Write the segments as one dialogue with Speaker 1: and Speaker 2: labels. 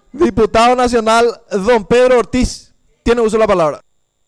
Speaker 1: Diputado nacional, don Pedro Ortiz, tiene uso de la palabra.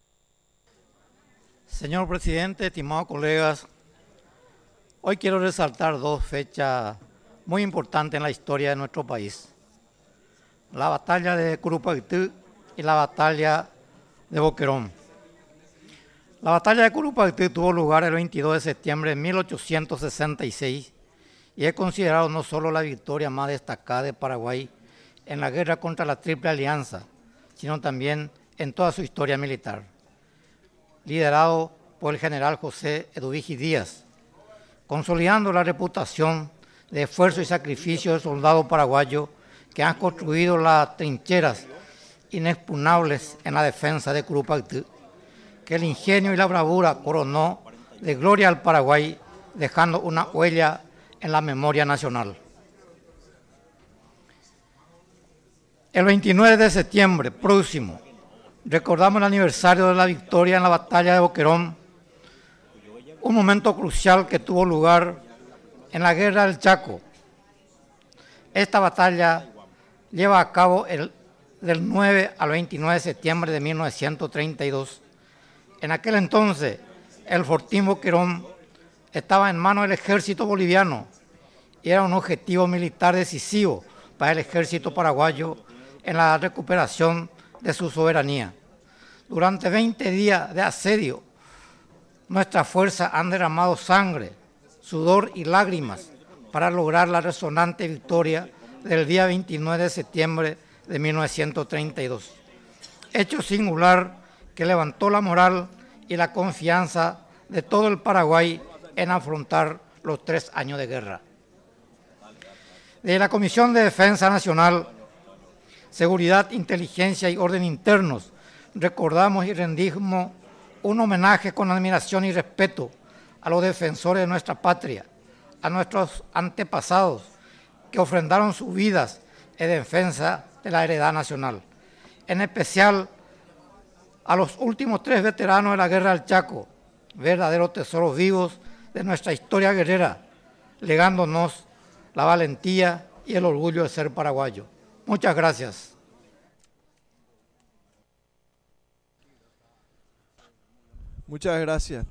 Speaker 2: Señor presidente, estimados colegas, hoy quiero resaltar dos fechas muy importantes en la historia de nuestro país. La batalla de Curupaytí y la batalla de Boquerón. La batalla de Curupaytí tuvo lugar el 22 de septiembre de 1866 y es considerado no solo la victoria más destacada de Paraguay en la guerra contra la Triple Alianza, sino también en toda su historia militar. Liderado por el general José Eduvigi Díaz, consolidando la reputación de esfuerzo y sacrificio del soldado paraguayo que han construido las trincheras inexpugnables en la defensa de Curupaytí, que el ingenio y la bravura coronó de gloria al Paraguay, dejando una huella en la memoria nacional. El 29 de septiembre próximo, recordamos el aniversario de la victoria en la batalla de Boquerón, un momento crucial que tuvo lugar en la Guerra del Chaco. Esta batalla lleva a cabo del 9 al 29 de septiembre de 1932. En aquel entonces, el Fortín Boquerón estaba en manos del ejército boliviano y era un objetivo militar decisivo para el ejército paraguayo en la recuperación de su soberanía. Durante 20 días de asedio, nuestras fuerzas han derramado sangre, sudor y lágrimas para lograr la resonante victoria del día 29 de septiembre de 1932. Hecho singular que levantó la moral y la confianza de todo el Paraguay en afrontar los 3 años de guerra. Desde la Comisión de Defensa Nacional, Seguridad, Inteligencia y Orden Internos, recordamos y rendimos un homenaje con admiración y respeto a los defensores de nuestra patria, a nuestros antepasados que ofrendaron sus vidas en defensa de la heredad nacional, en especial a los últimos 3 veteranos de la Guerra del Chaco, verdaderos tesoros vivos de nuestra historia guerrera, legándonos la valentía y el orgullo de ser paraguayo. Muchas gracias.
Speaker 1: Muchas gracias.